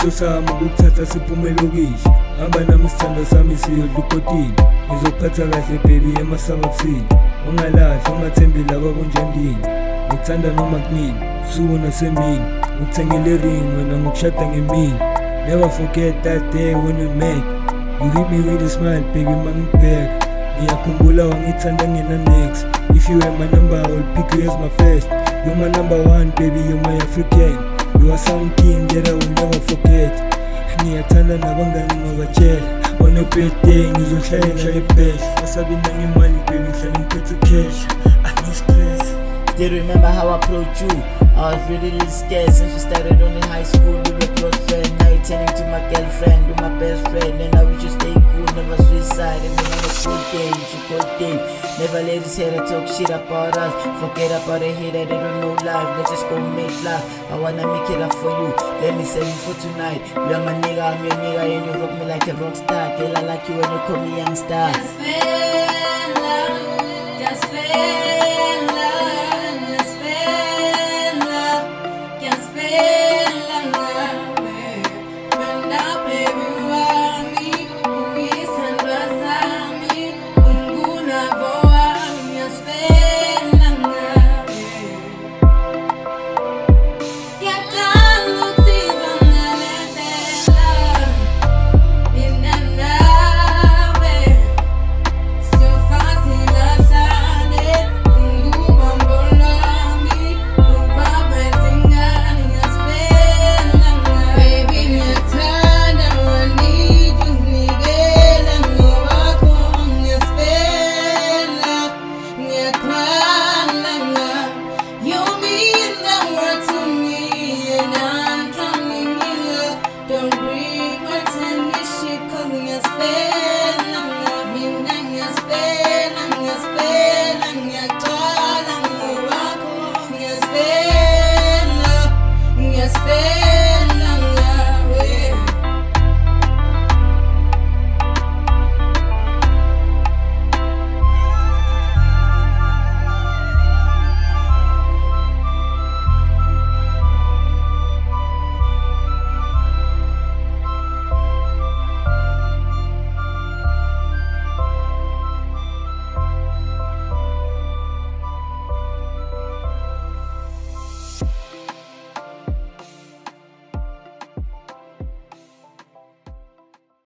isifiso sami ukukuthatha siphume lokishi. Hamba nami isithando sami siyodla ukotini. Ngizokuphatha kahle baby emasangothini. Ungalahli ungathembi laba kunjendini. Ngikuthanda noma kunini usuku nasemini. Ngikuthengele ring wena ngokushada ngemini. Never forget that day when we met. You hit me with a smile baby mangibheka. Ngiyakhumbula wangithanda ngena next. If you were my number I will pick you as my first. You're my number one baby, you're my African. You are some king that I will never forget. Ngiyathanda nabangani ngobatshela. On your birthday ngizohlala ngihlale best. Wasabi nangimali baby ngihlale ngiphethe cash. I no stress. Still remember how I approached you. I was really scared since we started only high school. We were close friends. Now you're turning to my girlfriend, to my best friend. And now we just stay cool, never suicide. And then on a good day, we should go Dave. Never let this hater talk shit about us. Forget about the hater, they don't know life. Let's just go make love. I wanna make it up for you. Let me save you for tonight. You are my nigga, I'm your nigga, and you rock me like a rock star. Girl, I like you when you call me young star.